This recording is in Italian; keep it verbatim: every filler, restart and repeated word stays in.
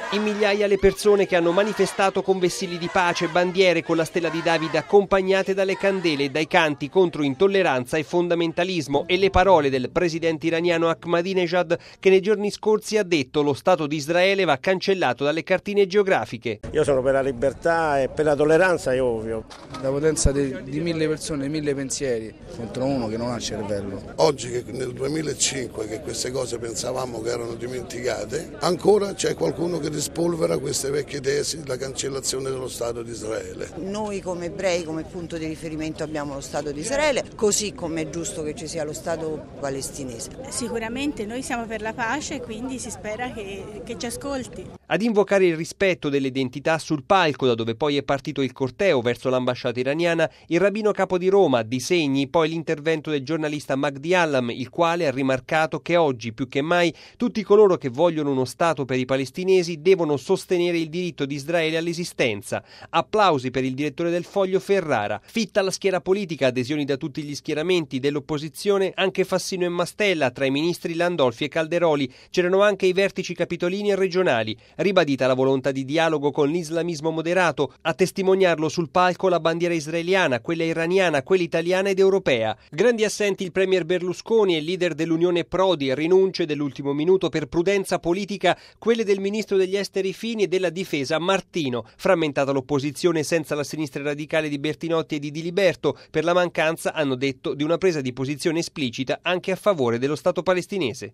In migliaia le persone che hanno manifestato con vessilli di pace, bandiere con la stella di Davide accompagnate dalle candele e dai canti contro intolleranza e fondamentalismo e le parole del presidente iraniano Ahmadinejad che nei giorni scorsi ha detto lo Stato di Israele va cancellato dalle cartine geografiche. Io sono per la libertà e per la tolleranza, è ovvio. La potenza di, di mille persone, mille pensieri contro uno che non ha cervello. Oggi che nel duemilacinque che queste cose pensavamo che erano dimenticate, ancora c'è qualcuno che spolvera queste vecchie tesi, la cancellazione dello Stato di Israele. Noi come ebrei come punto di riferimento abbiamo lo Stato di Israele, così come è giusto che ci sia lo Stato palestinese. Sicuramente noi siamo per la pace, quindi si spera che, che ci ascolti. Ad invocare il rispetto delle identità sul palco, da dove poi è partito il corteo verso l'ambasciata iraniana, il rabbino capo di Roma, di segni, poi l'intervento del giornalista Magdi Allam, il quale ha rimarcato che oggi più che mai tutti coloro che vogliono uno Stato per i palestinesi devono sostenere il diritto di Israele all'esistenza. Applausi per il direttore del Foglio Ferrara. Fitta la schiera politica, adesioni da tutti gli schieramenti dell'opposizione, anche Fassino e Mastella, tra i ministri Landolfi e Calderoli. C'erano anche i vertici capitolini e regionali. Ribadita la volontà di dialogo con l'islamismo moderato, a testimoniarlo sul palco la bandiera israeliana, quella iraniana, quella italiana ed europea. Grandi assenti il premier Berlusconi e il leader dell'Unione Prodi, rinunce dell'ultimo minuto per prudenza politica, quelle del ministro degli esteri Fini e della difesa Martino. Frammentata l'opposizione senza la sinistra radicale di Bertinotti e di Diliberto, per la mancanza, hanno detto, di una presa di posizione esplicita anche a favore dello Stato palestinese.